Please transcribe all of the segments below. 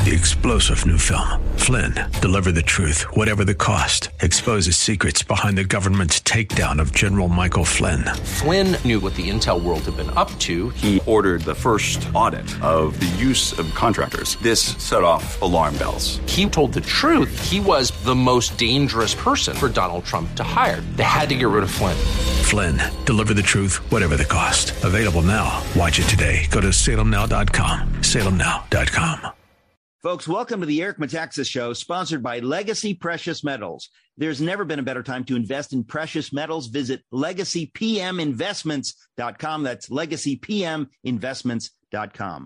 The explosive new film, Flynn, deliver the truth, whatever the cost, exposes secrets behind the government's takedown of General Michael Flynn. Flynn knew what the intel world had been up to. He ordered the first audit of the use of contractors. This set off alarm bells. He told the truth. He was the most dangerous person for Donald Trump to hire. They had to get rid of Flynn. Flynn, deliver the truth, whatever the cost. Available now. Watch it today. Go to salemnow.com. salemnow.com. Folks, welcome to the Eric Metaxas Show, sponsored by Legacy Precious Metals. There's never been a better time to invest in precious metals. Visit LegacyPMInvestments.com. That's LegacyPMInvestments.com.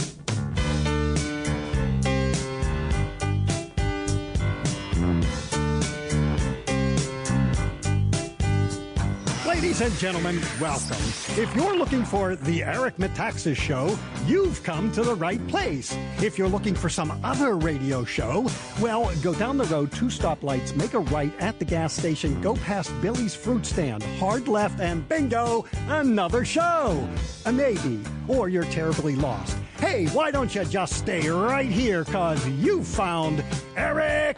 Ladies and gentlemen, welcome. If you're looking for the Eric Metaxas Show, you've come to the right place. If you're looking for some other radio show, well, go down the road 2 stoplights, make a right at the gas station, go past Billy's Fruit Stand, hard left, and bingo, another show. Maybe. Or you're terribly lost. Hey, why don't you just stay right here, because you found Eric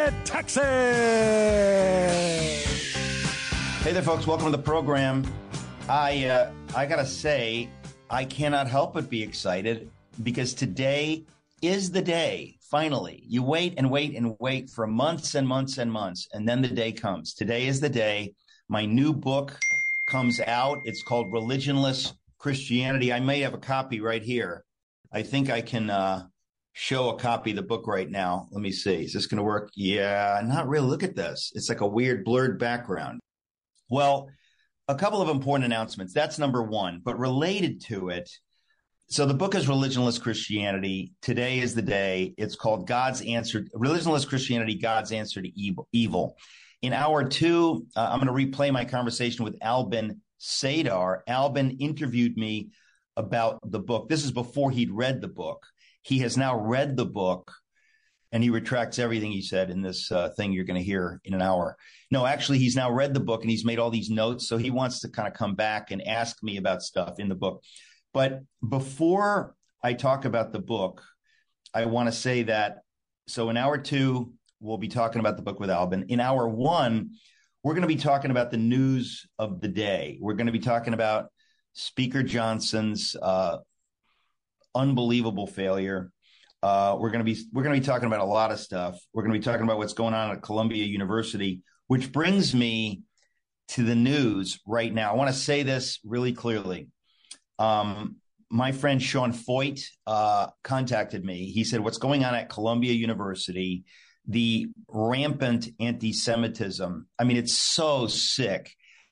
Metaxas. Hey there, folks. Welcome to the program. I got to say, I cannot help but be excited because today is the day, finally. You wait and wait and wait for months and months and months, and then the day comes. Today is the day. My new book comes out. It's called Religionless Christianity. I may have a copy right here. I think I can show a copy of the book right now. Let me see. Is this going to work? Yeah, not really. Look at this. It's like a weird blurred background. Well, a couple of important announcements. That's number one, but related to it. So the book is Religionless Christianity. Today is the day. It's called Religionless Christianity, God's Answer to Evil. In hour 2, I'm going to replay my conversation with Albin Sadar. Albin interviewed me about the book. This is before he'd read the book. He has now read the book, and he retracts everything he said in this thing you're going to hear in an hour. No, actually, he's now read the book and he's made all these notes. So he wants to kind of come back and ask me about stuff in the book. But before I talk about the book, I want to say that, so in hour 2, we'll be talking about the book with Albin. In hour 1, we're going to be talking about the news of the day. We're going to be talking about Speaker Johnson's unbelievable failure. We're going to be talking about a lot of stuff. We're going to be talking about what's going on at Columbia University, which brings me to the news right now. I want to say this really clearly. My friend Sean Foyt contacted me. He said, what's going on at Columbia University, the rampant anti-Semitism, I mean, it's so sick,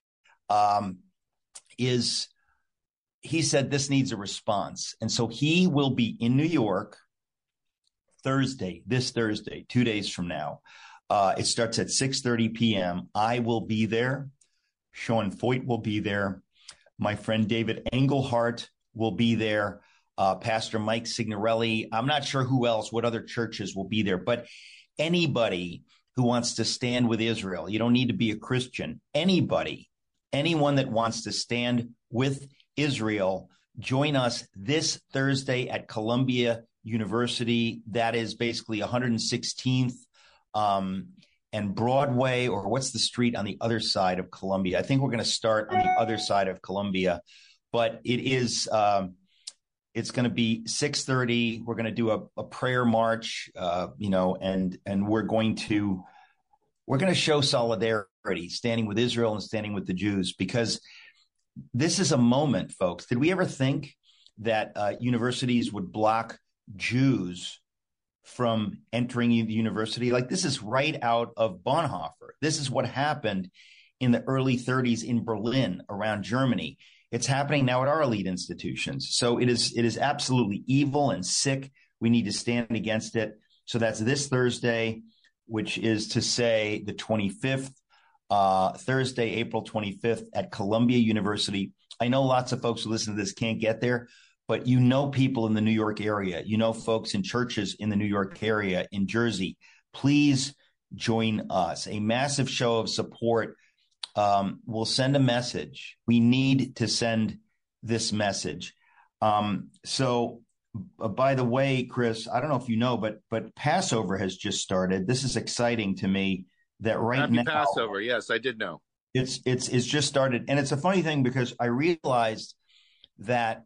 he said this needs a response. And so he will be in New York this Thursday, 2 days from now. It starts at 6:30 p.m. I will be there. Sean Foyt will be there. My friend David Engelhardt will be there. Pastor Mike Signorelli. I'm not sure who else, what other churches will be there, but anybody who wants to stand with Israel, you don't need to be a Christian. Anyone that wants to stand with Israel, join us this Thursday at Columbia University. That is basically 116th and Broadway, or what's the street on the other side of Columbia? I think we're going to start on the other side of Columbia, but it is it's going to be 6:30. We're going to do a prayer march, and we're going to show solidarity, standing with Israel and standing with the Jews, because this is a moment, folks. Did we ever think that universities would block Jews from entering the university? Like, this is right out of Bonhoeffer. This is what happened in the early 30s in Berlin, around Germany. It's happening now at our elite institutions. So it is absolutely evil and sick. We need to stand against it. So that's this Thursday, which is to say the 25th, Thursday, April 25th at Columbia University. I know lots of folks who listen to this can't get there, but you know people in the New York area, you know folks in churches in the New York area, in Jersey. Please join us. A massive show of support. We'll send a message. We need to send this message. So By the way, Chris, I don't know if you know, but Passover has just started. This is exciting to me that right now. Happy Passover. Yes, I did know. It's just started. And it's a funny thing because I realized that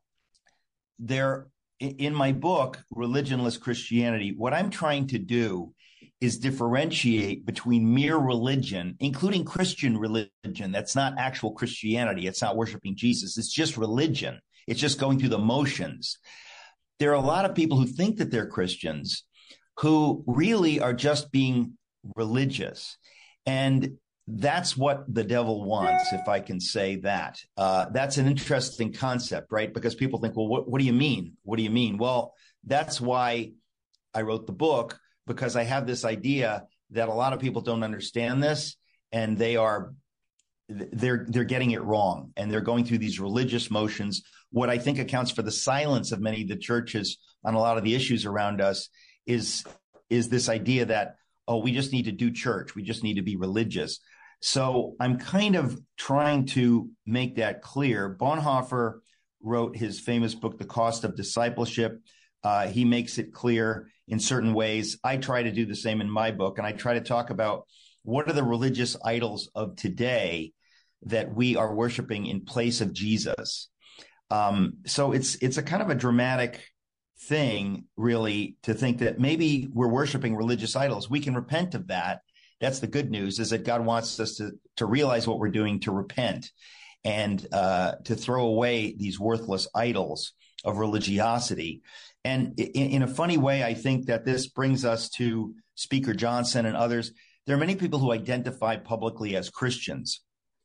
in my book, Religionless Christianity, what I'm trying to do is differentiate between mere religion, including Christian religion. That's not actual Christianity. It's not worshiping Jesus. It's just religion. It's just going through the motions. There are a lot of people who think that they're Christians who really are just being religious. And that's what the devil wants, if I can say that. That's an interesting concept, right? Because people think, well, what do you mean? What do you mean? Well, that's why I wrote the book, because I have this idea that a lot of people don't understand this, and they're getting it wrong, and they're going through these religious motions. What I think accounts for the silence of many of the churches on a lot of the issues around us is this idea that, oh, we just need to do church. We just need to be religious. So I'm kind of trying to make that clear. Bonhoeffer wrote his famous book, The Cost of Discipleship. He makes it clear in certain ways. I try to do the same in my book, and I try to talk about what are the religious idols of today that we are worshiping in place of Jesus. So it's a kind of a dramatic thing, really, to think that maybe we're worshiping religious idols. We can repent of that. That's the good news, is that God wants us to realize what we're doing, to repent, and to throw away these worthless idols of religiosity. And in a funny way, I think that this brings us to Speaker Johnson and others. There are many people who identify publicly as Christians,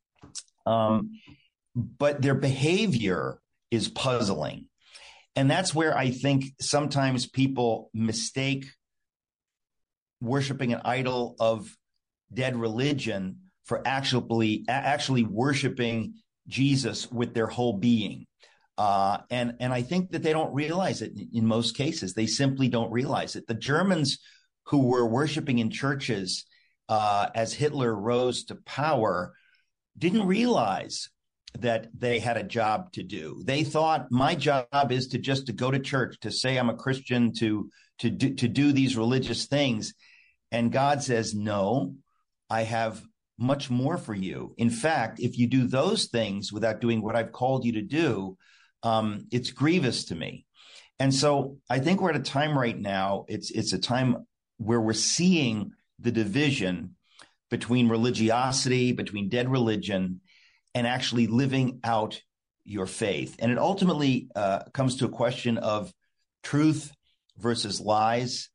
but their behavior is puzzling. And that's where I think sometimes people mistake worshiping an idol of dead religion for actually worshiping Jesus with their whole being. And I think that they don't realize it in most cases. They simply don't realize it. The Germans who were worshiping in churches as Hitler rose to power didn't realize that they had a job to do. They thought, my job is to go to church, to say I'm a Christian, to do these religious things. And God says, no, I have much more for you. In fact, if you do those things without doing what I've called you to do, it's grievous to me. And so I think we're at a time right now, it's a time where we're seeing the division between religiosity, between dead religion, and actually living out your faith. And it ultimately comes to a question of truth versus lies.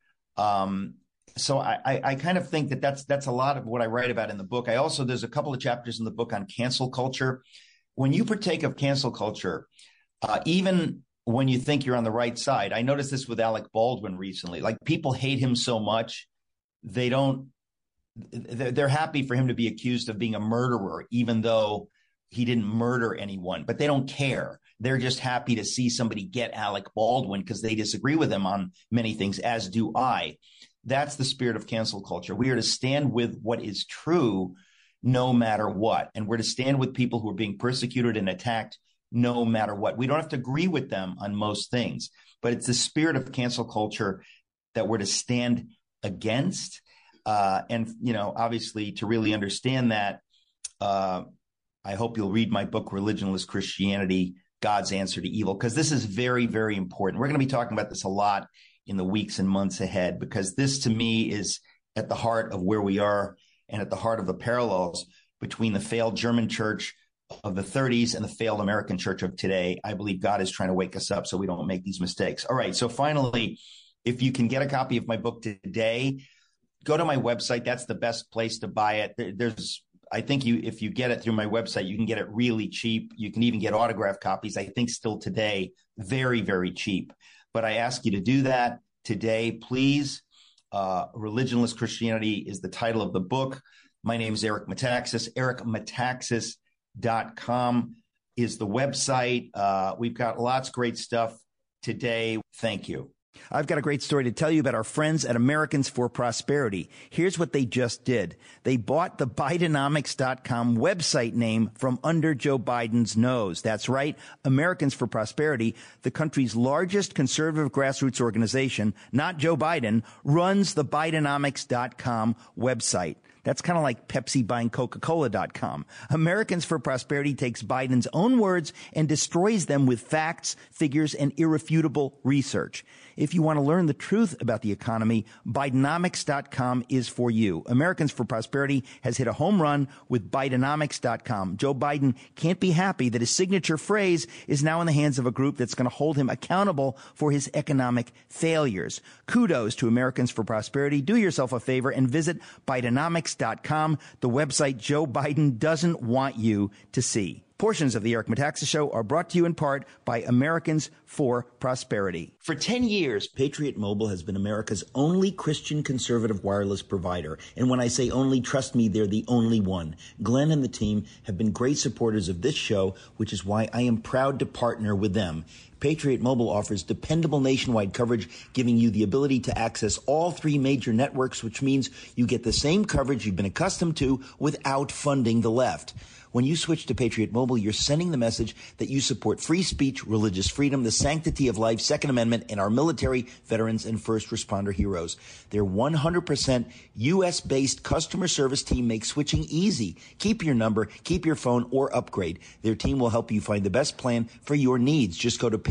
So I kind of think that that's a lot of what I write about in the book. There's a couple of chapters in the book on cancel culture. When you partake of cancel culture, even when you think you're on the right side, I noticed this with Alec Baldwin recently. Like, people hate him so much, they're happy for him to be accused of being a murderer, even though he didn't murder anyone, but they don't care. They're just happy to see somebody get Alec Baldwin because they disagree with him on many things, as do I. That's the spirit of cancel culture. We are to stand with what is true no matter what. And we're to stand with people who are being persecuted and attacked no matter what. We don't have to agree with them on most things, but it's the spirit of cancel culture that we're to stand against. And, obviously, to really understand that, I hope you'll read my book, Religionless Christianity, God's Answer to Evil, because this is very, very important. We're going to be talking about this a lot in the weeks and months ahead, because this, to me, is at the heart of where we are and at the heart of the parallels between the failed German church of the 30s and the failed American church of today. I believe God is trying to wake us up so we don't make these mistakes. All right. So finally, if you can get a copy of my book today, go to my website. That's the best place to buy it. I think if you get it through my website, you can get it really cheap. You can even get autographed copies, I think, still today, very, very cheap. But I ask you to do that today, please. Religionless Christianity is the title of the book. My name is Eric Metaxas. EricMetaxas.com is the website. We've got lots of great stuff today. Thank you. I've got a great story to tell you about our friends at Americans for Prosperity. Here's what they just did. They bought the Bidenomics.com website name from under Joe Biden's nose. That's right. Americans for Prosperity, the country's largest conservative grassroots organization, not Joe Biden, runs the Bidenomics.com website. That's kind of like Pepsi buying Coca-Cola.com. Americans for Prosperity takes Biden's own words and destroys them with facts, figures, and irrefutable research. If you want to learn the truth about the economy, Bidenomics.com is for you. Americans for Prosperity has hit a home run with Bidenomics.com. Joe Biden can't be happy that his signature phrase is now in the hands of a group that's going to hold him accountable for his economic failures. Kudos to Americans for Prosperity. Do yourself a favor and visit Bidenomics.com, the website Joe Biden doesn't want you to see. Portions of the Eric Metaxas Show are brought to you in part by Americans for Prosperity. For 10 years, Patriot Mobile has been America's only Christian conservative wireless provider. And when I say only, trust me, they're the only one. Glenn and the team have been great supporters of this show, which is why I am proud to partner with them. Patriot Mobile offers dependable nationwide coverage, giving you the ability to access all three major networks, which means you get the same coverage you've been accustomed to without funding the left. When you switch to Patriot Mobile, you're sending the message that you support free speech, religious freedom, the sanctity of life, Second Amendment, and our military, veterans, and first responder heroes. Their 100% U.S.-based customer service team makes switching easy. Keep your number, keep your phone, or upgrade. Their team will help you find the best plan for your needs. Just go to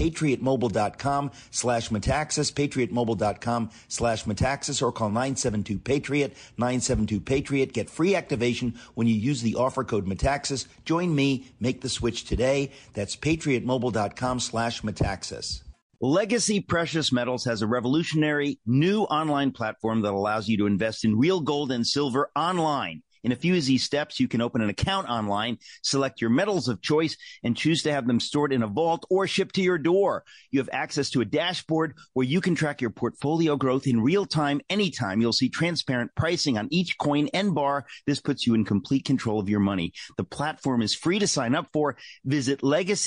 patriotmobile.com/Metaxas, patriotmobile.com/Metaxas, or call 972-PATRIOT, 972-PATRIOT. Get free activation when you use the offer code Metaxas. Join me. Make the switch today. That's patriotmobile.com/Metaxas. Legacy Precious Metals has a revolutionary new online platform that allows you to invest in real gold and silver online. In a few easy steps, you can open an account online, select your metals of choice, and choose to have them stored in a vault or shipped to your door. You have access to a dashboard where you can track your portfolio growth in real time, anytime. You'll see transparent pricing on each coin and bar. This puts you in complete control of your money. The platform is free to sign up for. Visit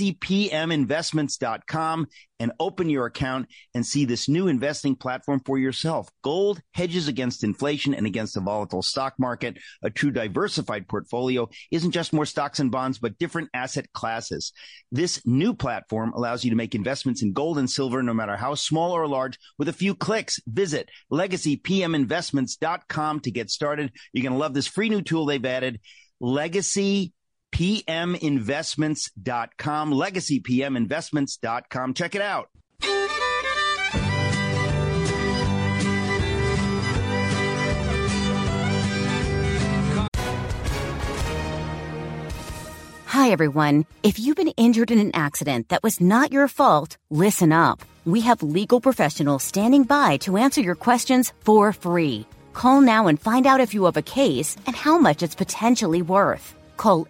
LegacyPMInvestments.com and open your account and see this new investing platform for yourself. Gold hedges against inflation and against a volatile stock market. A true diversified portfolio isn't just more stocks and bonds, but different asset classes. This new platform allows you to make investments in gold and silver, no matter how small or large, with a few clicks. Visit LegacyPMInvestments.com to get started. You're going to love this free new tool they've added, LegacyPMInvestments.com, LegacyPMInvestments.com. Check it out. Hi, everyone. If you've been injured in an accident that was not your fault, listen up. We have legal professionals standing by to answer your questions for free. Call now and find out if you have a case and how much it's potentially worth. Call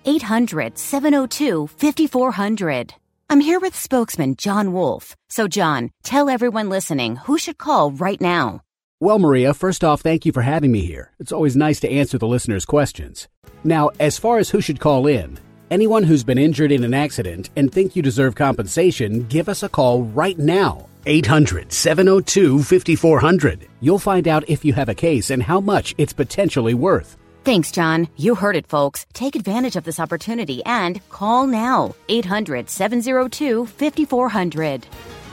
800-702-5400. I'm here with spokesman John Wolf. So, John, tell everyone listening who should call right now. Well, Maria, first off, thank you for having me here. It's always nice to answer the listeners' questions. Now, as far as who should call in, anyone who's been injured in an accident and think you deserve compensation, give us a call right now. 800-702-5400. You'll find out if you have a case and how much it's potentially worth. Thanks, John. You heard it, folks. Take advantage of this opportunity and call now. 800-702-5400.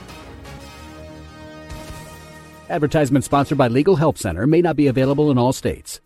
Advertisement sponsored by Legal Help Center. May not be available in all states.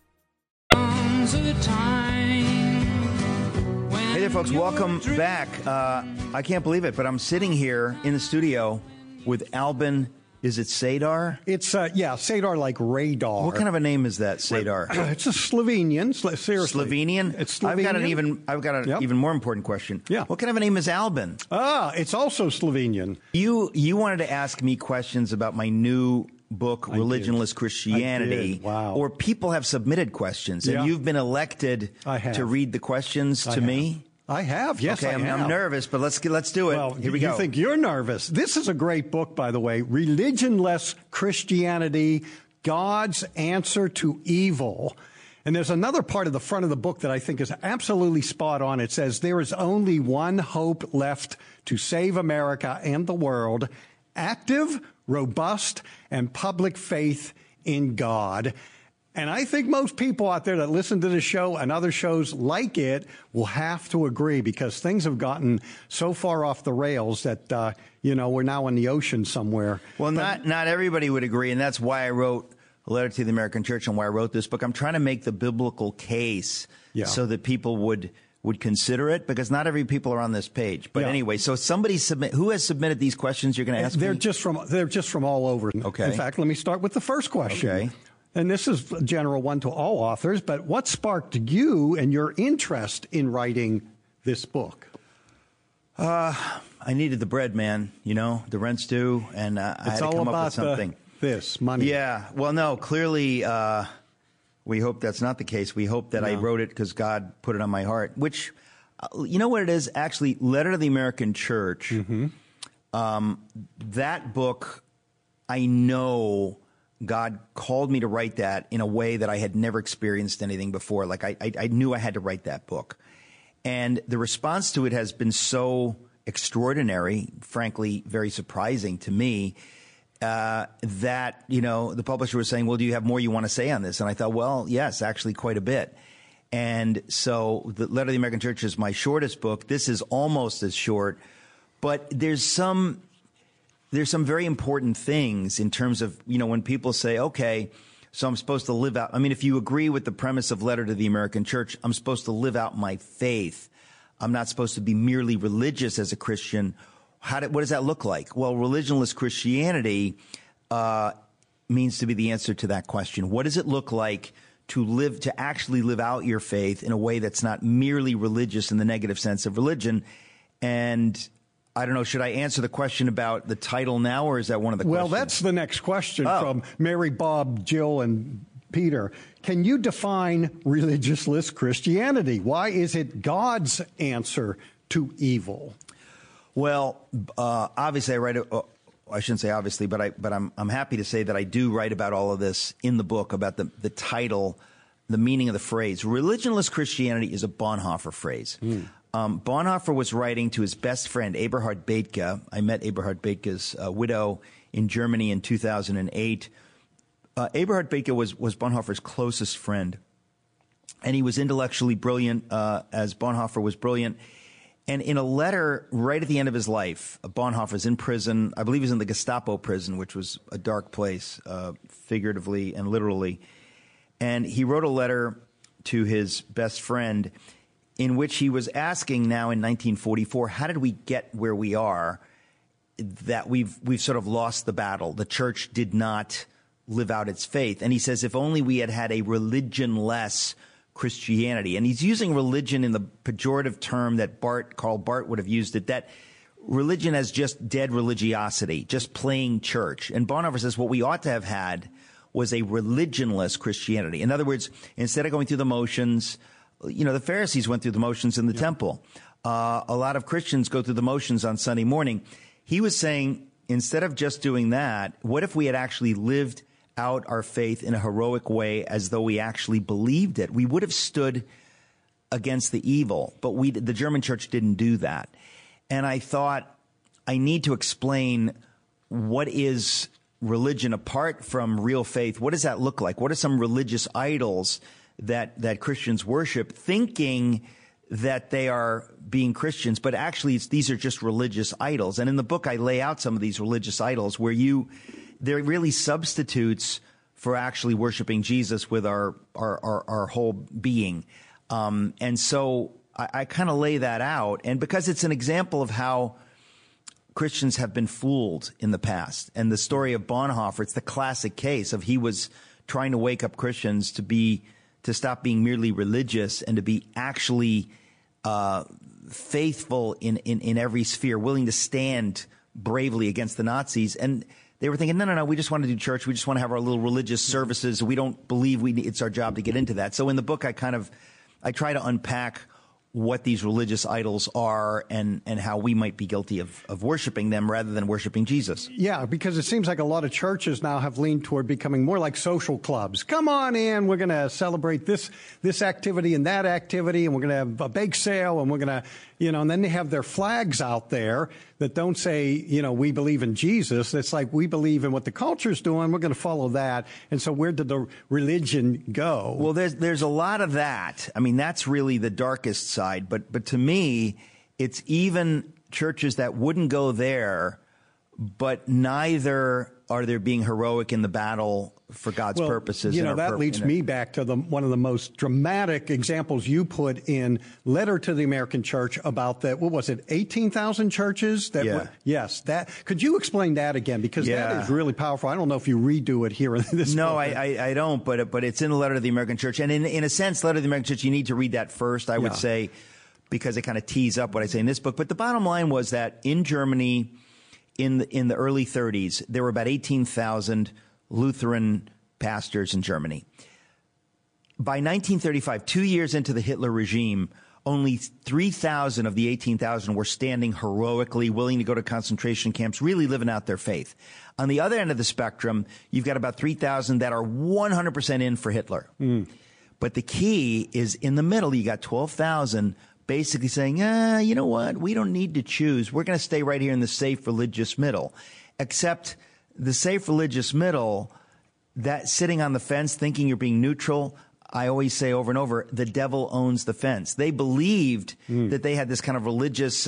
Hey there, folks. Welcome back. I can't believe it, but I'm sitting here in the studio with Albin. Is it Sadar? It's, Sadar like radar. What kind of a name is that, Sadar? It's a Slovenian. Seriously. Slovenian? It's Slovenian. I've got an even more important question. Yeah. What kind of a name is Albin? It's also Slovenian. You wanted to ask me questions about my new book, Religionless Christianity. I did. Wow. Or people have submitted questions, and you've been elected to read the questions to me. I have, yes, okay, I have. I'm nervous, but let's do it. Well, here we go. You think you're nervous. This is a great book, by the way, Religionless Christianity, God's Answer to Evil. And there's another part of the front of the book that I think is absolutely spot on. It says, there is only one hope left to save America and the world, active, robust, and public faith in God. And I think most people out there that listen to this show and other shows like it will have to agree, because things have gotten so far off the rails that, we're now in the ocean somewhere. Well, not everybody would agree, and that's why I wrote A Letter to the American Church and why I wrote this book. I'm trying to make the biblical case so that people would consider it, because not every people are on this page. But anyway, so somebody who has submitted these questions you're going to ask They're me? just from all over. Okay. In fact, let me start with the first question. Okay. And this is a general one to all authors, but what sparked you and your interest in writing this book? I needed the bread, man. The rent's due, and I had to come up with something. This money. Yeah. Well, no, clearly we hope that's not the case. We hope that I wrote it because God put it on my heart, which, you know what it is? Actually, Letter to the American Church, that book, I know God called me to write that in a way that I had never experienced anything before. Like I knew I had to write that book. And the response to it has been so extraordinary, frankly, very surprising to me, that, the publisher was saying, well, do you have more you want to say on this? And I thought, well, yes, actually quite a bit. And so the Letter to the American Church is my shortest book. This is almost as short, but there's some very important things in terms of, when people say, okay, so I'm supposed to live out. I mean, if you agree with the premise of Letter to the American Church, I'm supposed to live out my faith. I'm not supposed to be merely religious as a Christian. What does that look like? Well, religionless Christianity means to be the answer to that question. What does it look like to actually live out your faith in a way that's not merely religious in the negative sense of religion? And I don't know, should I answer the question about the title now, or is that one of the questions? Well, that's the next question from Mary, Bob, Jill, and Peter. Can you define religionless Christianity? Why is it God's answer to evil? Well, obviously I write I shouldn't say obviously, but I'm happy to say that I do write about all of this in the book, about the title, the meaning of the phrase. Religionless Christianity is a Bonhoeffer phrase. Bonhoeffer was writing to his best friend, Eberhard Bethge. I met Eberhard Bethge's widow in Germany in 2008. Eberhard Bethge was Bonhoeffer's closest friend, and he was intellectually brilliant, as Bonhoeffer was brilliant. And in a letter right at the end of his life, Bonhoeffer's in prison. I believe he's in the Gestapo prison, which was a dark place, figuratively and literally. And he wrote a letter to his best friend in which he was asking, now in 1944, how did we get where we are, that we've sort of lost the battle? The church did not live out its faith. And he says, if only we had had a religionless Christianity. And he's using religion in the pejorative term that Karl Barth would have used it, that religion as just dead religiosity, just playing church. And Bonhoeffer says what we ought to have had was a religionless Christianity. In other words, instead of going through the motions, the Pharisees went through the motions in the temple. A lot of Christians go through the motions on Sunday morning. He was saying, instead of just doing that, what if we had actually lived out our faith in a heroic way as though we actually believed it? We would have stood against the evil, but the German church didn't do that. And I thought, I need to explain what is religion apart from real faith. What does that look like? What are some religious idols that Christians worship, thinking that they are being Christians, but actually these are just religious idols. And in the book, I lay out some of these religious idols where they're really substitutes for actually worshiping Jesus with our whole being. And so I kind of lay that out. And because it's an example of how Christians have been fooled in the past. And the story of Bonhoeffer, it's the classic case of he was trying to wake up Christians to stop being merely religious and to be actually faithful in every sphere, willing to stand bravely against the Nazis. And they were thinking, no, we just want to do church. We just want to have our little religious services. We don't believe it's our job to get into that. So in the book, I try to unpack what these religious idols are and how we might be guilty of worshiping them rather than worshiping Jesus. Yeah, because it seems like a lot of churches now have leaned toward becoming more like social clubs. Come on in, we're going to celebrate this activity and that activity, and we're going to have a bake sale, and we're going to, and then they have their flags out there that don't say, we believe in Jesus. It's like, we believe in what the culture's doing, we're going to follow that. And so where did the religion go? Well, there's a lot of that. I mean, that's really the darkest side. But to me, it's even churches that wouldn't go there, but neither are they being heroic in the battle for God's purposes. That leads me back to one of the most dramatic examples you put in Letter to the American Church about that. What was it? 18,000 churches? Yes. That. Could you explain that again? Because that is really powerful. I don't know if you redo it here in this. No, book. I don't. But it's in the Letter to the American Church, and in a sense, Letter to the American Church, you need to read that first. I would say, because it kind of tees up what I say in this book. But the bottom line was that in Germany, in the early 30s, there were about 18,000 Lutheran pastors in Germany. By 1935, 2 years into the Hitler regime, only 3,000 of the 18,000 were standing heroically, willing to go to concentration camps, really living out their faith. On the other end of the spectrum, you've got about 3,000 that are 100% in for Hitler. But the key is in the middle, you got 12,000 basically saying, you know what, we don't need to choose. We're going to stay right here in the safe religious middle. Except the safe religious middle, that sitting on the fence thinking you're being neutral, I always say over and over, the devil owns the fence. They believed that they had this kind of religious,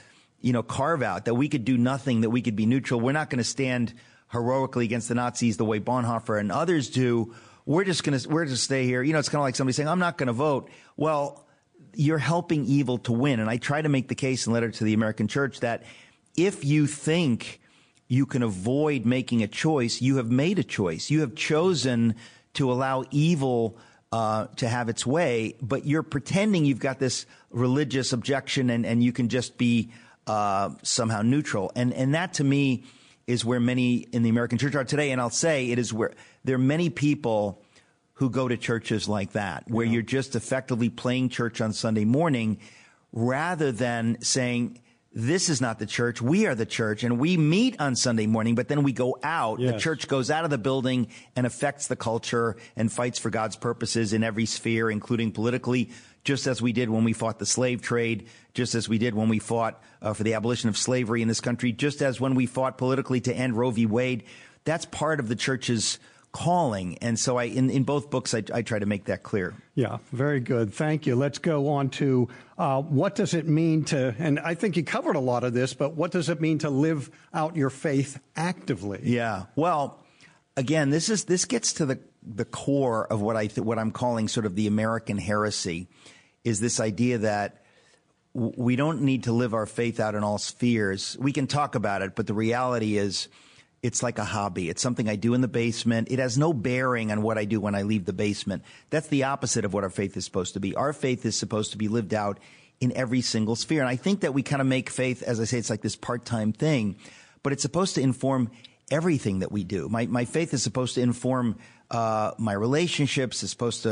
carve out, that we could do nothing, that we could be neutral. We're not going to stand heroically against the Nazis the way Bonhoeffer and others do. We're just stay here. It's kind of like somebody saying, I'm not going to vote. Well, you're helping evil to win. And I try to make the case in Letter to the American Church that if you think you can avoid making a choice, you have made a choice. You have chosen to allow evil to have its way, but you're pretending you've got this religious objection and you can just be somehow neutral. And that to me is where many in the American church are today. And I'll say it is where there are many people who go to churches like that, where you're just effectively playing church on Sunday morning rather than saying, this is not the church. We are the church, and we meet on Sunday morning, but then we go out. Yes. The church goes out of the building and affects the culture and fights for God's purposes in every sphere, including politically, just as we did when we fought the slave trade, just as we did when we fought for the abolition of slavery in this country, just as when we fought politically to end Roe v. Wade. That's part of the church's calling. And so in both books, I try to make that clear. Yeah, very good. Thank you. Let's go on to what does it mean to, and I think you covered a lot of this, but what does it mean to live out your faith actively? Yeah. Well, again, this gets to the core of what I'm calling sort of the American heresy, is this idea that we don't need to live our faith out in all spheres. We can talk about it, but the reality is, it's like a hobby. It's something I do in the basement. It has no bearing on what I do when I leave the basement. That's the opposite of what our faith is supposed to be. Our faith is supposed to be lived out in every single sphere. And I think that we kind of make faith, as I say, it's like this part-time thing, but it's supposed to inform everything that we do. My faith is supposed to inform my relationships. It's supposed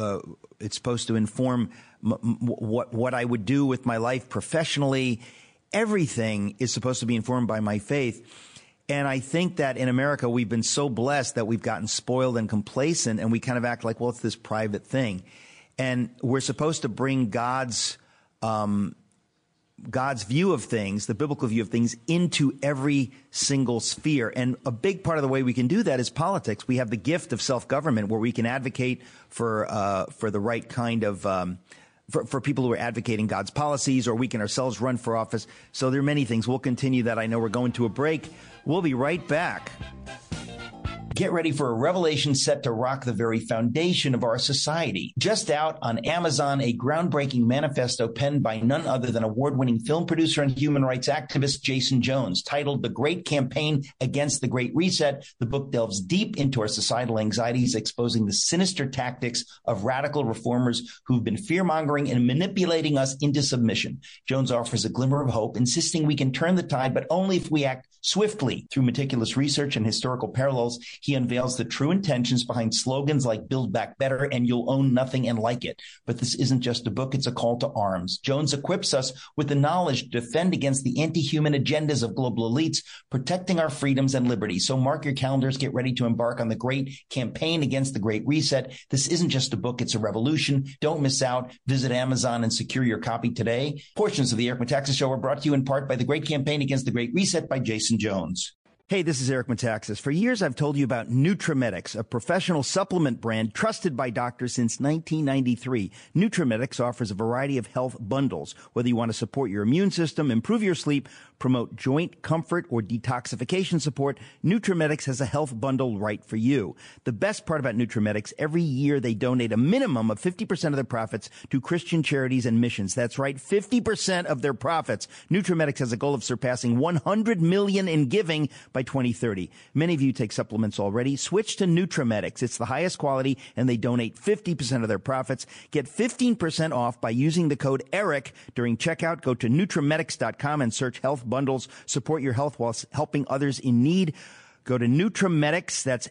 to inform what I would do with my life professionally. Everything is supposed to be informed by my faith. And I think that in America, we've been so blessed that we've gotten spoiled and complacent, and we kind of act like, well, it's this private thing. And we're supposed to bring God's view of things, the biblical view of things, into every single sphere. And a big part of the way we can do that is politics. We have the gift of self-government, where we can advocate for the right kind of for people who are advocating God's policies, or we can ourselves run for office. So there are many things. We'll continue that. I know we're going to a break. We'll be right back. Get ready for a revelation set to rock the very foundation of our society. Just out on Amazon, a groundbreaking manifesto penned by none other than award-winning film producer and human rights activist Jason Jones, titled The Great Campaign Against the Great Reset. The book delves deep into our societal anxieties, exposing the sinister tactics of radical reformers who've been fear-mongering and manipulating us into submission. Jones offers a glimmer of hope, insisting we can turn the tide, but only if we act swiftly. Through meticulous research and historical parallels, He unveils the true intentions behind slogans like Build Back Better and You'll Own Nothing and Like It. But this isn't just a book, it's a call to arms. Jones equips us with the knowledge to defend against the anti-human agendas of global elites, protecting our freedoms and liberties. So mark your calendars, get ready to embark on the great campaign against the Great Reset. This isn't just a book, it's a revolution. Don't miss out. Visit Amazon and secure your copy today. Portions of the Eric Metaxas Show are brought to you in part by the Great Campaign Against the Great Reset by Jason Jones. Hey, this is Eric Metaxas. For years, I've told you about Nutramedix, a professional supplement brand trusted by doctors since 1993. Nutramedix offers a variety of health bundles. Whether you want to support your immune system, improve your sleep, promote joint comfort, or detoxification support, Nutramedix has a health bundle right for you. The best part about Nutramedix, every year they donate a minimum of 50% of their profits to Christian charities and missions. That's right, 50% of their profits. Nutramedix has a goal of surpassing $100 million in giving by 2030. Many of you take supplements already. Switch to Nutramedix. It's the highest quality, and they donate 50% of their profits. Get 15% off by using the code ERIC during checkout. Go to Nutramedix.com and search health bundles. Support your health while helping others in need. Go to Nutramedix. That's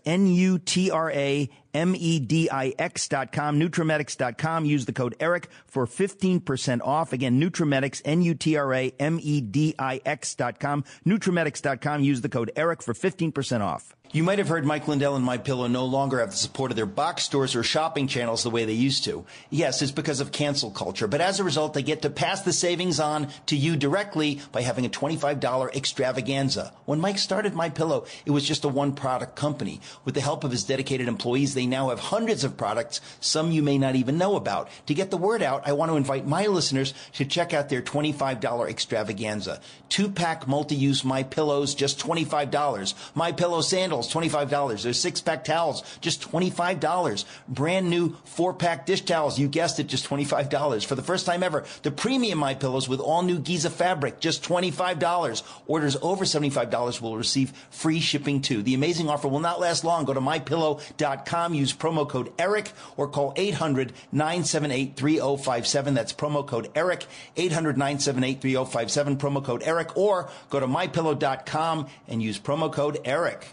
Nutramedix.com. Nutramedix.com. Use the code ERIC for 15% off. Again, Nutramedix, Nutramedix.com. Nutramedix.com. Use the code ERIC for 15% off. You might have heard Mike Lindell and MyPillow no longer have the support of their box stores or shopping channels the way they used to. Yes, it's because of cancel culture, but as a result, they get to pass the savings on to you directly by having a $25 extravaganza. When Mike started MyPillow, it was just a one-product company. With the help of his dedicated employees, they now have hundreds of products, some you may not even know about. To get the word out, I want to invite my listeners to check out their $25 extravaganza. 2-pack multi-use MyPillows, just $25. MyPillow sandals, $25. There's 6-pack towels, just $25. Brand new 4-pack dish towels, you guessed it, just $25. For the first time ever, the premium MyPillows with all new Giza fabric, just $25. Orders over $75 will receive free shipping too. The amazing offer will not last long. Go to MyPillow.com, use promo code ERIC, or call 800-978-3057. That's promo code ERIC, 800-978-3057, promo code ERIC, or go to MyPillow.com and use promo code ERIC.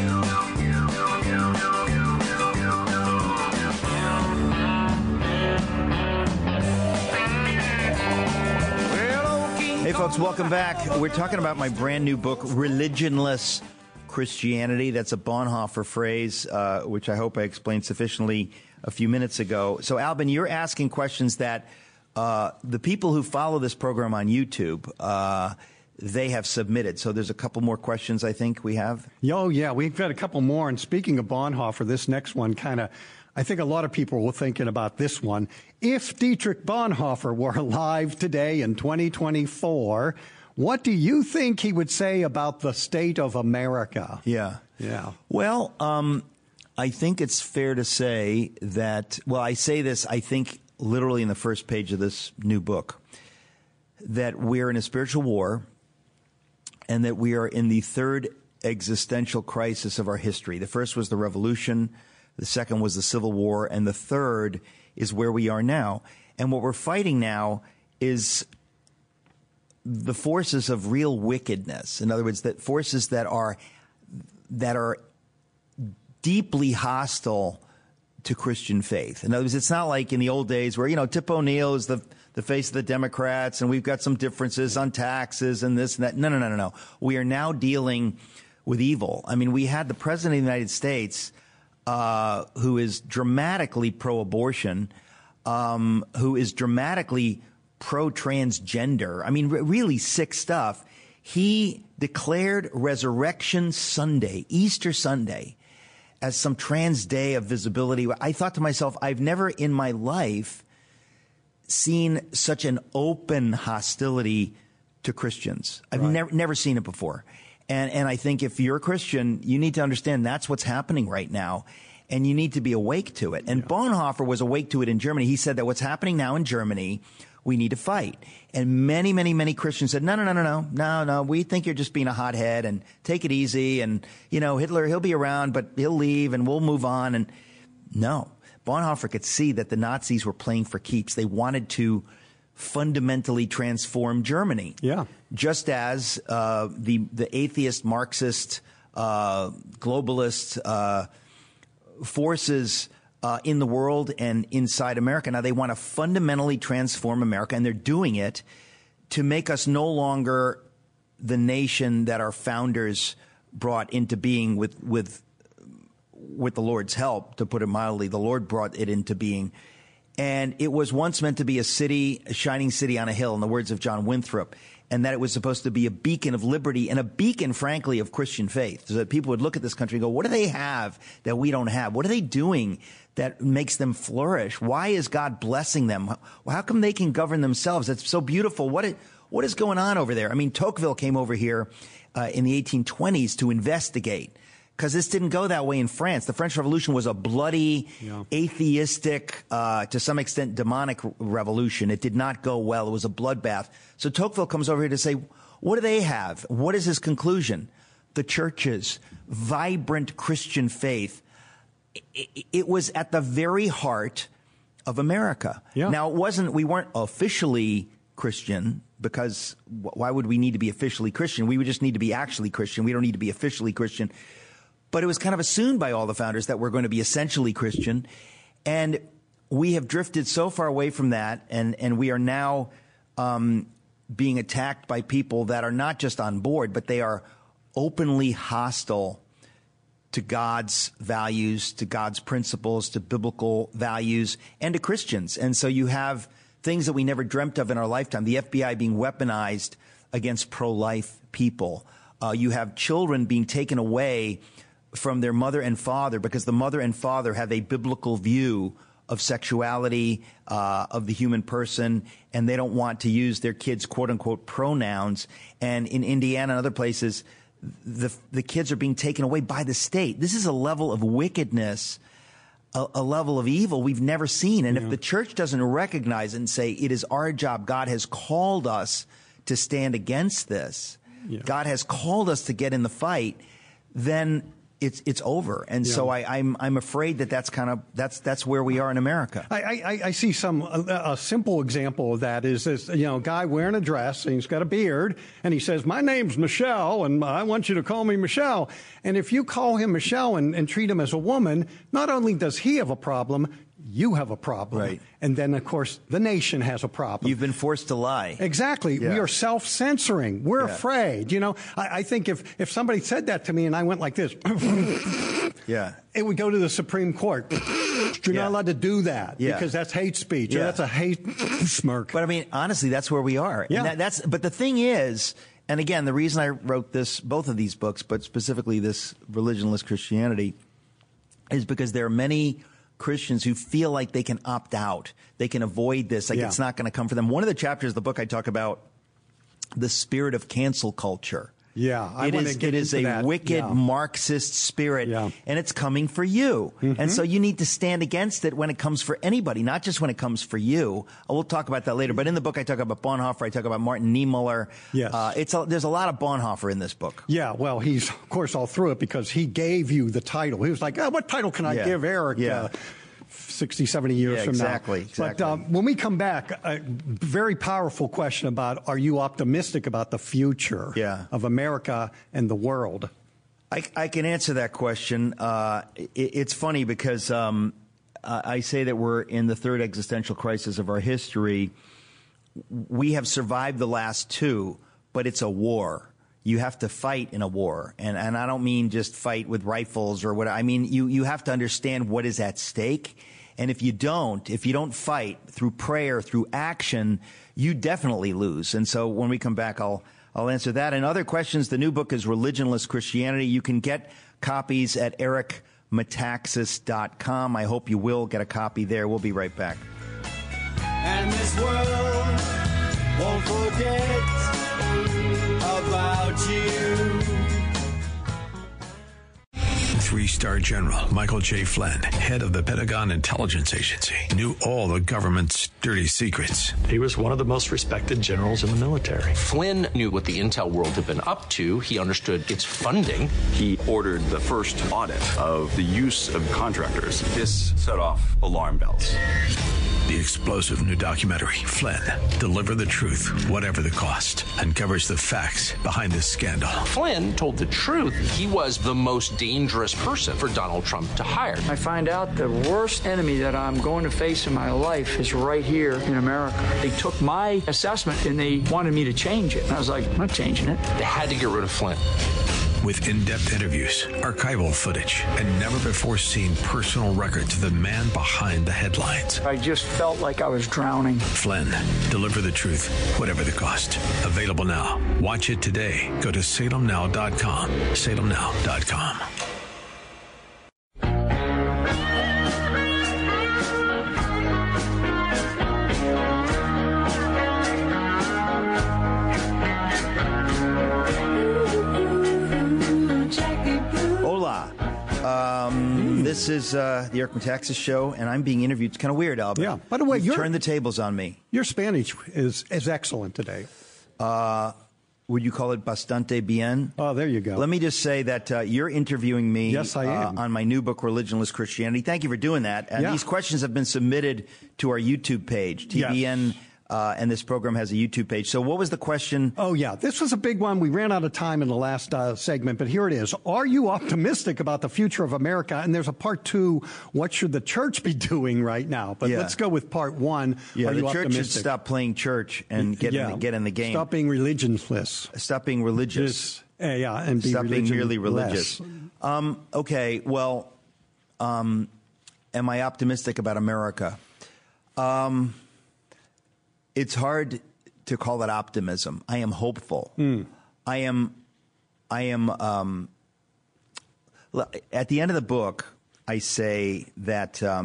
Hey, folks, welcome back. We're talking about my brand new book, Religionless Christianity. That's a Bonhoeffer phrase, which I hope I explained sufficiently a few minutes ago. So, Albin, you're asking questions that the people who follow this program on YouTube, they have submitted. So there's a couple more questions I think we have. Oh, yeah, we've got a couple more. And speaking of Bonhoeffer, this next one I think a lot of people were thinking about this one. If Dietrich Bonhoeffer were alive today in 2024, what do you think he would say about the state of America? Yeah. Well, I think it's fair to say that, I say this, I think, literally in the first page of this new book, that we're in a spiritual war and that we are in the third existential crisis of our history. The first was the revolution, the second was the Civil War, and the third is where we are now. And what we're fighting now is the forces of real wickedness. In other words, that forces that are deeply hostile to Christian faith. In other words, it's not like in the old days where, Tip O'Neill is the face of the Democrats and we've got some differences on taxes and this and that. No. We are now dealing with evil. I mean, we had the President of the United States, who is dramatically pro-abortion, who is dramatically pro-transgender. I mean, really sick stuff. He declared Resurrection Sunday, Easter Sunday, as some trans day of visibility. I thought to myself, I've never in my life seen such an open hostility to Christians. I've never seen it before. And I think if you're a Christian, you need to understand that's what's happening right now. And you need to be awake to it. And Bonhoeffer was awake to it in Germany. He said that what's happening now in Germany, we need to fight. And many, many, many Christians said, no. We think you're just being a hothead and take it easy. And, Hitler, he'll be around, but he'll leave and we'll move on. And no, Bonhoeffer could see that the Nazis were playing for keeps. They wanted to fundamentally transform Germany. Yeah. Just as the atheist Marxist globalist forces in the world and inside America. Now, they want to fundamentally transform America, and they're doing it to make us no longer the nation that our founders brought into being with the Lord's help, to put it mildly. The Lord brought it into being. And it was once meant to be a city, a shining city on a hill, in the words of John Winthrop, and that it was supposed to be a beacon of liberty and a beacon, frankly, of Christian faith, so that people would look at this country and go, what do they have that we don't have? What are they doing that makes them flourish? Why is God blessing them? How come they can govern themselves? It's so beautiful. What is going on over there? I mean, Tocqueville came over here in the 1820s to investigate, because this didn't go that way in France. The French Revolution was a bloody, atheistic, to some extent demonic revolution. It did not go well. It was a bloodbath. So Tocqueville comes over here to say, what do they have? What is his conclusion? The churches, vibrant Christian faith. It was at the very heart of America. Yeah. Now, we weren't officially Christian, because why would we need to be officially Christian? We would just need to be actually Christian. We don't need to be officially Christian. But it was kind of assumed by all the founders that we're going to be essentially Christian. And we have drifted so far away from that. And we are now being attacked by people that are not just on board, but they are openly hostile to God's values, to God's principles, to biblical values, and to Christians. And so you have things that we never dreamt of in our lifetime. The FBI being weaponized against pro-life people. You have children being taken away from their mother and father because the mother and father have a biblical view of sexuality, of the human person, and they don't want to use their kids' quote-unquote pronouns. And in Indiana and other places, the kids are being taken away by the state. This is a level of wickedness, a level of evil we've never seen. And if the church doesn't recognize it and say, it is our job, God has called us to stand against this, God has called us to get in the fight, then it's over. And so I'm afraid that's where we are in America. I see a simple example of that is this, guy wearing a dress and he's got a beard and he says, my name's Michelle and I want you to call me Michelle. And if you call him Michelle and treat him as a woman, not only does he have a problem, you have a problem. Right. And then, of course, the nation has a problem. You've been forced to lie. Exactly. Yeah. We are self-censoring. We're afraid. I think if somebody said that to me and I went like this, it would go to the Supreme Court. You're not allowed to do that because that's hate speech. Or that's a hate smirk. But I mean, honestly, that's where we are. Yeah. And but the thing is, and again, the reason I wrote both of these books, but specifically this Religionless Christianity, is because there are many Christians who feel like they can opt out. They can avoid this. Like it's not going to come for them. One of the chapters of the book, I talk about the spirit of cancel culture. Yeah, it is a wicked Marxist spirit, and it's coming for you. Mm-hmm. And so you need to stand against it when it comes for anybody, not just when it comes for you. We'll talk about that later. But in the book, I talk about Bonhoeffer. I talk about Martin Niemöller. Yes. There's a lot of Bonhoeffer in this book. Yeah, well, he's, of course, all through it because he gave you the title. He was like, what title can I give Eric? 60, 70 years from now. Exactly. But when we come back, a very powerful question about, are you optimistic about the future of America and the world? I can answer that question. It's funny because I say that we're in the third existential crisis of our history. We have survived the last two, but it's a war. You have to fight in a war. And I don't mean just fight with rifles or what. I mean, you have to understand what is at stake. And if you don't fight through prayer, through action, you definitely lose. And so when we come back, I'll answer that. And other questions, the new book is Religionless Christianity. You can get copies at ericmetaxas.com. I hope you will get a copy there. We'll be right back. And this world won't forget about you. 3-star General Michael J. Flynn, head of the Pentagon Intelligence Agency, knew all the government's dirty secrets. He was one of the most respected generals in the military. Flynn knew what the intel world had been up to. He understood its funding. He ordered the first audit of the use of contractors. This set off alarm bells. The explosive new documentary, Flynn, Deliver the Truth, Whatever the Cost, uncovers the facts behind this scandal. Flynn told the truth. He was the most dangerous person for Donald Trump to hire. I find out the worst enemy that I'm going to face in my life is right here in America. They took my assessment and they wanted me to change it. And I was like, I'm not changing it. They had to get rid of Flynn. With in-depth interviews, archival footage, and never-before-seen personal records of the man behind the headlines. I just felt like I was drowning. Flynn, Deliver the Truth, Whatever the Cost. Available now. Watch it today. Go to salemnow.com. salemnow.com. This is the Eric Metaxas Show, and I'm being interviewed. It's kind of weird, Albert. Yeah. By the way, turn the tables on me. Your Spanish is excellent today. Would you call it bastante bien? Oh, there you go. Let me just say that you're interviewing me yes, I am. On my new book, Religionless Christianity. Thank you for doing that. And these questions have been submitted to our YouTube page, TBN. Yes. And this program has a YouTube page. So what was the question? Oh, yeah. This was a big one. We ran out of time in the last segment, but here it is. Are you optimistic about the future of America? And there's a part 2, what should the church be doing right now? But let's go with part 1. Yeah, Are you the church optimistic? should stop playing church and get in the game. Stop being religionless. Stop being religious. And be stop being merely religious. Okay, well, am I optimistic about America? It's hard to call that optimism. I am hopeful. I am. At the end of the book, I say that. At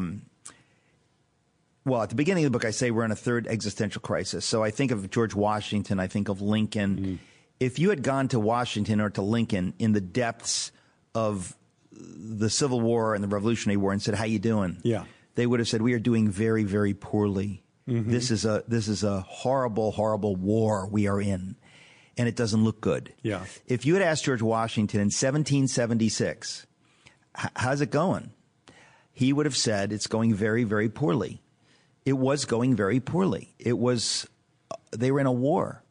the beginning of the book, I say we're in a third existential crisis. So I think of George Washington. I think of Lincoln. If you had gone to Washington or to Lincoln in the depths of the Civil War and the Revolutionary War and said, "How you doing?" Yeah, they would have said, "We are doing very, very poorly." This is a horrible, horrible war we are in, and it doesn't look good. Yeah. If you had asked George Washington in 1776, how's it going? He would have said it's going very, very poorly. It was going very poorly. They were in a war.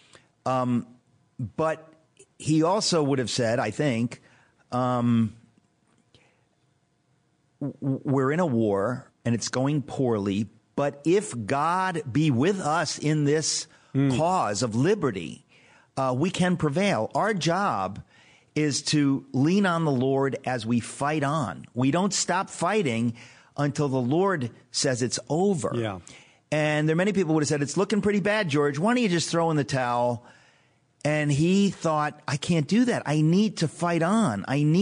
But he also would have said, I think, we're in a war and it's going poorly. But if God be with us in this cause of liberty, we can prevail. Our job is to lean on the Lord as we fight on. We don't stop fighting until the Lord says it's over. Yeah. And there are many people who would have said, it's looking pretty bad, George. Why don't you just throw in the towel? And he thought, I can't do that. I need to fight on.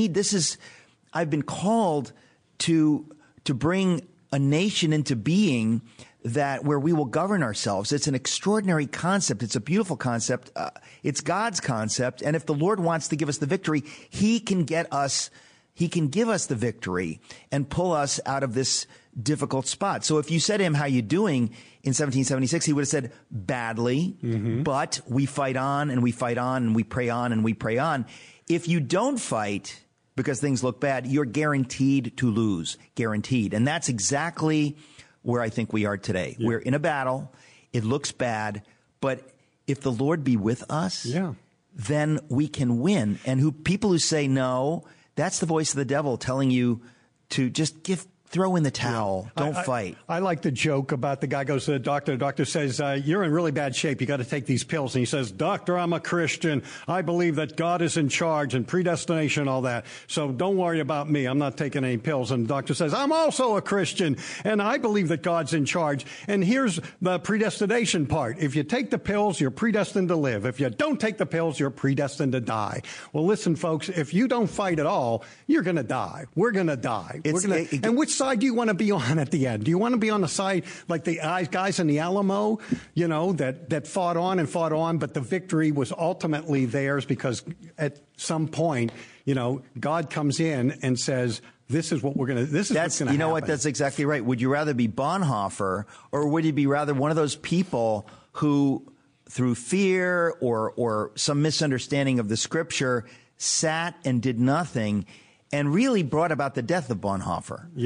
I've been called to bring a nation into being where we will govern ourselves. It's an extraordinary concept. It's a beautiful concept. It's God's concept. And if the Lord wants to give us the victory, he can give us the victory and pull us out of this difficult spot. So if you said to him, how you doing in 1776, he would have said badly, but we fight on and we fight on and we pray on and we pray on. If you don't fight, because things look bad, you're guaranteed to lose. Guaranteed. And that's exactly where I think we are today. Yeah. We're in a battle. It looks bad. But if the Lord be with us, then we can win. And people who say no, that's the voice of the devil telling you to just throw in the towel. Don't fight. I like the joke about the guy goes to the doctor. The doctor says, you're in really bad shape. You got to take these pills. And he says, Doctor, I'm a Christian. I believe that God is in charge and predestination, all that. So don't worry about me. I'm not taking any pills. And the doctor says, I'm also a Christian and I believe that God's in charge. And here's the predestination part. If you take the pills, you're predestined to live. If you don't take the pills, you're predestined to die. Well, listen, folks, if you don't fight at all, you're going to die. We're going to die. And which side do you want to be on at the end? Do you want to be on the side like the guys in the Alamo, that fought on, but the victory was ultimately theirs because at some point, God comes in and says, this is what we're going to, this is what's going to happen. You know what? That's exactly right. Would you rather be Bonhoeffer or would you be rather one of those people who, through fear or some misunderstanding of the scripture, sat and did nothing and really brought about the death of Bonhoeffer? Yeah.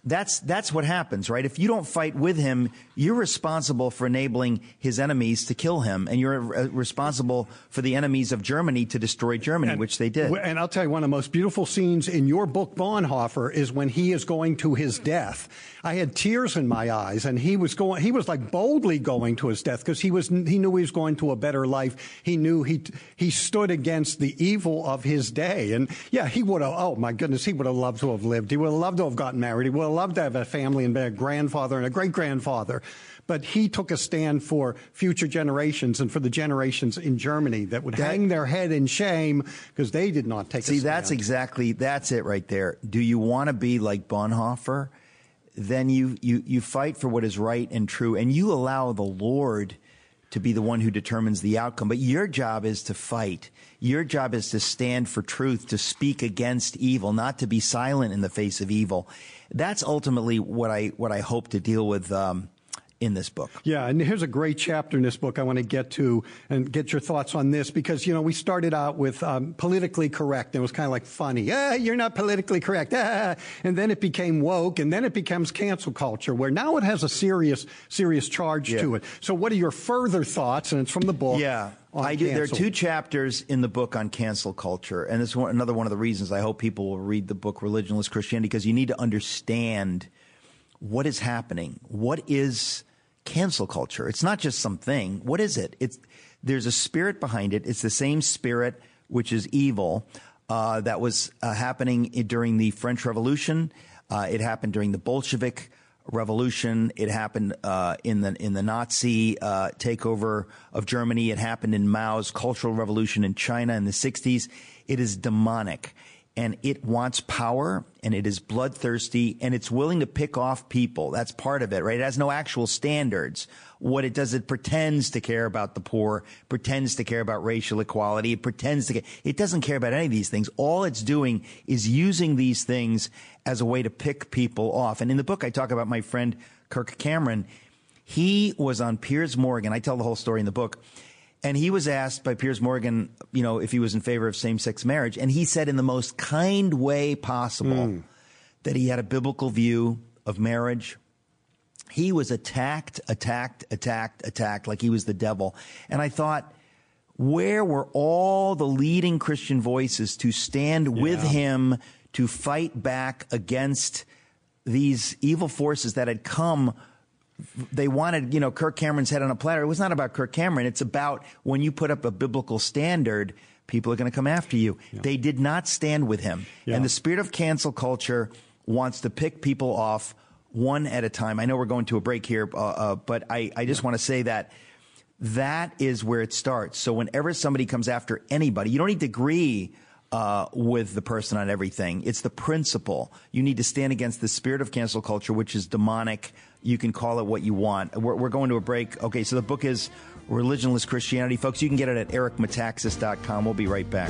That's what happens, right? If you don't fight with him, you're responsible for enabling his enemies to kill him, and you're responsible for the enemies of Germany to destroy Germany, which they did. And I'll tell you, one of the most beautiful scenes in your book, Bonhoeffer, is when he is going to his death. I had tears in my eyes, and he was like boldly going to his death because he knew he was going to a better life. He knew he stood against the evil of his day, and yeah, he would have. Oh my goodness, he would have loved to have lived. He would have loved to have gotten married. He would have loved to have a family and been a grandfather and a great-grandfather. But he took a stand for future generations and for the generations in Germany that would hang their head in shame because they did not take a stand. See, that's it right there. Do you want to be like Bonhoeffer? Then you fight for what is right and true, and you allow the Lord to be the one who determines the outcome. But your job is to fight. Your job is to stand for truth, to speak against evil, not to be silent in the face of evil. That's ultimately what I hope to deal with in this book. Yeah, and here's a great chapter in this book I want to get to and get your thoughts on this because, we started out with politically correct. And it was kind of like funny. You're not politically correct. And then it became woke, and then it becomes cancel culture, where now it has a serious charge to it. So what are your further thoughts? And it's from the book. Yeah. I do. There are 2 chapters in the book on cancel culture, and this is another one of the reasons I hope people will read the book Religionless Christianity, because you need to understand what is happening. What is cancel culture? It's not just something. What is it? There's a spirit behind it. It's the same spirit which is evil that was happening during the French Revolution. It happened during the Bolshevik Revolution. It happened in the Nazi takeover of Germany. It happened in Mao's Cultural Revolution in China in the 60s. It is demonic, and it wants power, and it is bloodthirsty, and it's willing to pick off people. That's part of it, right? It has no actual standards. What it does, it pretends to care about the poor, pretends to care about racial equality, it doesn't care about any of these things. All it's doing is using these things as a way to pick people off. And in the book, I talk about my friend Kirk Cameron. He was on Piers Morgan. I tell the whole story in the book. And he was asked by Piers Morgan, if he was in favor of same-sex marriage. And he said in the most kind way possible that he had a biblical view of marriage. He was attacked like he was the devil. And I thought, where were all the leading Christian voices to stand with him to fight back against these evil forces that had come? They wanted, Kirk Cameron's head on a platter. It was not about Kirk Cameron. It's about when you put up a biblical standard, people are going to come after you. Yeah. They did not stand with him. Yeah. And the spirit of cancel culture wants to pick people off one at a time. I know we're going to a break here, but I just want to say that is where it starts. So whenever somebody comes after anybody, you don't need to agree with the person on everything. It's the principle. You need to stand against the spirit of cancel culture, which is demonic. You can call it what you want. We're going to a break. Okay, so the book is Religionless Christianity. Folks, you can get it at ericmetaxas.com. We'll be right back.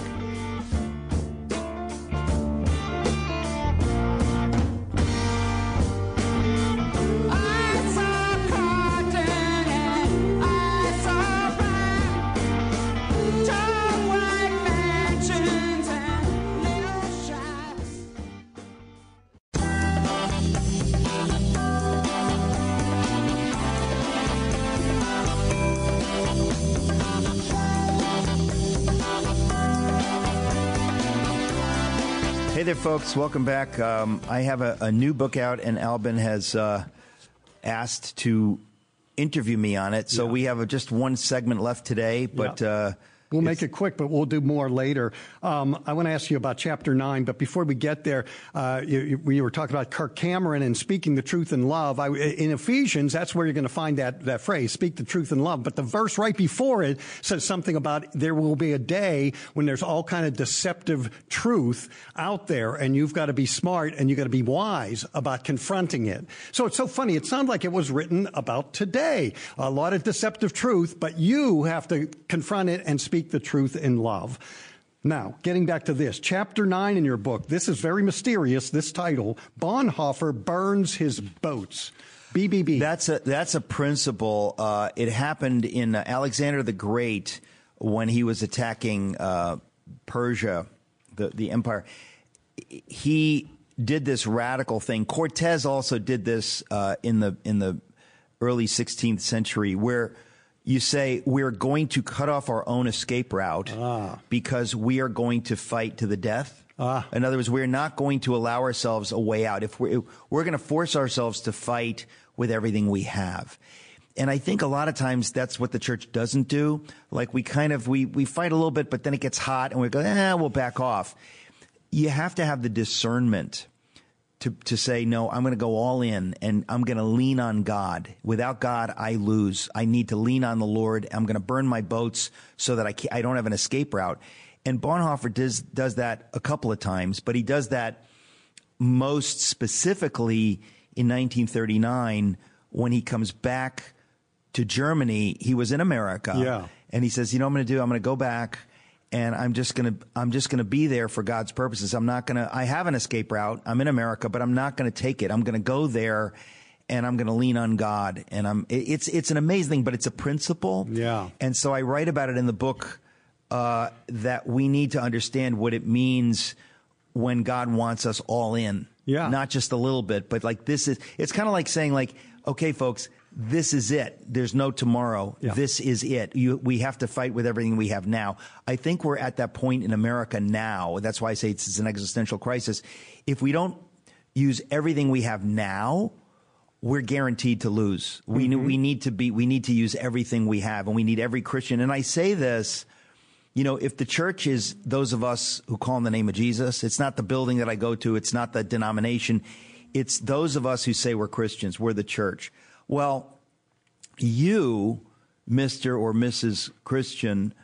Hey there, folks. Welcome back. I have a new book out, and Albin has asked to interview me on it. So we have just one segment left today, but we'll make it quick, but we'll do more later. I want to ask you about Chapter 9, but before we get there, we were talking about Kirk Cameron and speaking the truth in love. In Ephesians, that's where you're going to find that phrase, speak the truth in love. But the verse right before it says something about there will be a day when there's all kind of deceptive truth out there, and you've got to be smart and you've got to be wise about confronting it. So it's so funny. It sounds like it was written about today. A lot of deceptive truth, but you have to confront it and speak the truth in love. Now, getting back to this, Chapter 9 in your book, this is very mysterious, this title, Bonhoeffer Burns His Boats. BBB. That's a principle. It happened in Alexander the Great when he was attacking Persia, the empire. He did this radical thing. Cortez also did this in the early 16th century, where you say we're going to cut off our own escape route because we are going to fight to the death. In other words, we're not going to allow ourselves a way out. If we're going to force ourselves to fight with everything we have. And I think a lot of times that's what the church doesn't do. Like we fight a little bit, but then it gets hot and we go, we'll back off. You have to have the discernment to say, no, I'm going to go all in and I'm going to lean on God. Without God, I lose. I need to lean on the Lord. I'm going to burn my boats so that I don't have an escape route. And Bonhoeffer does that a couple of times, but he does that most specifically in 1939 when he comes back to Germany. He was in America, and he says, I'm going to go back, and I'm just going to be there for God's purposes. I have an escape route. I'm in America, but I'm not going to take it. I'm going to go there, and I'm going to lean on God. And it's an amazing thing, but it's a principle. Yeah. And so I write about it in the book, that we need to understand what it means when God wants us all in. Yeah. Not just a little bit, but like it's kind of like saying like, okay, folks, this is it. There's no tomorrow. Yeah. This is it. We have to fight with everything we have now. I think we're at that point in America now. That's why I say it's an existential crisis. If we don't use everything we have now, we're guaranteed to lose. We need to use everything we have, and we need every Christian. And I say this, if the church is those of us who call on the name of Jesus, it's not the building that I go to. It's not the denomination. It's those of us who say we're Christians. We're the church. Well, you, Mr. or Mrs. Christian,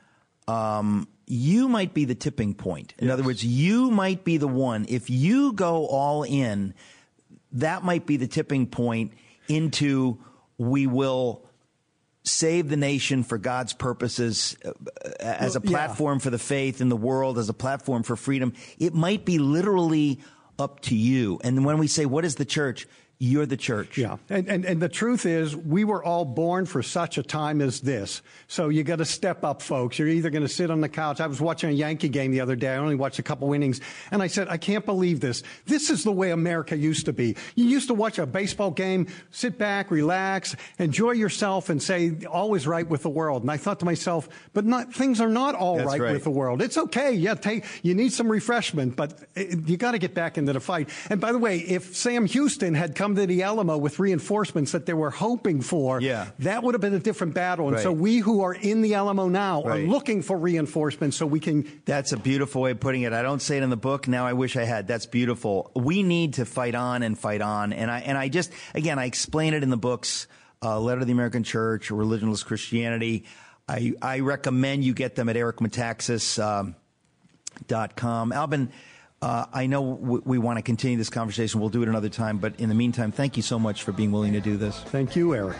you might be the tipping point. In other words, you might be the one. If you go all in, that might be the tipping point into we will save the nation for God's purposes as a platform for the faith in the world, as a platform for freedom. It might be literally up to you. And when we say, what is the church? You're the church. Yeah. And the truth is, we were all born for such a time as this. So you got to step up, folks. You're either going to sit on the couch. I was watching a Yankee game the other day. I only watched a couple innings. And I said, I can't believe this. This is the way America used to be. You used to watch a baseball game, sit back, relax, enjoy yourself, and say, all is right with the world. And I thought to myself, but things are not all right with the world. It's okay. Yeah, you need some refreshment, but you got to get back into the fight. And by the way, if Sam Houston had come to the Alamo with reinforcements that they were hoping for, that would have been a different battle. And so we who are in the Alamo now are looking for reinforcements so we can... That's a beautiful way of putting it. I don't say it in the book. Now I wish I had. That's beautiful. We need to fight on and fight on. And I just, again, I explain it in the books, Letter to the American Church, Religionless Christianity. I recommend you get them at ericmetaxas.com. Albin, I know we want to continue this conversation. We'll do it another time. But in the meantime, thank you so much for being willing to do this. Thank you, Eric.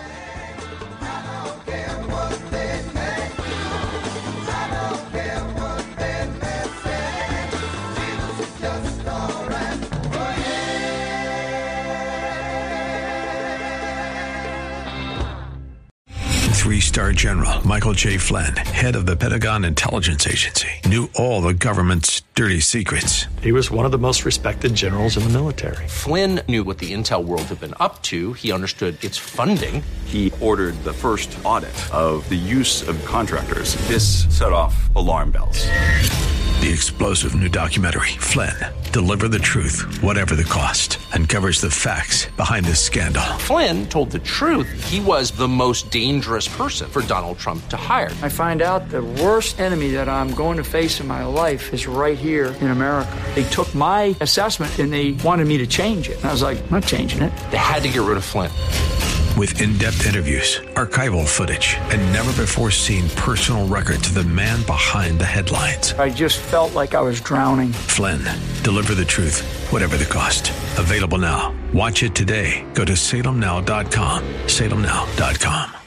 Three-star General Michael J. Flynn, head of the Pentagon Intelligence Agency, knew all the government's dirty secrets. He was one of the most respected generals in the military. Flynn knew what the intel world had been up to. He understood its funding. He ordered the first audit of the use of contractors. This set off alarm bells. The explosive new documentary, Flynn, Deliver the Truth, Whatever the Cost, uncovers the facts behind this scandal. Flynn told the truth. He was the most dangerous person for Donald Trump to hire. I find out the worst enemy that I'm going to face in my life is right here in America. They took my assessment and they wanted me to change it. And I was like, I'm not changing it. They had to get rid of Flynn. With in-depth interviews, archival footage, and never-before-seen personal records of the man behind the headlines. I just felt like I was drowning. Flynn, Deliver the Truth, Whatever the Cost. Available now. Watch it today. Go to salemnow.com. salemnow.com.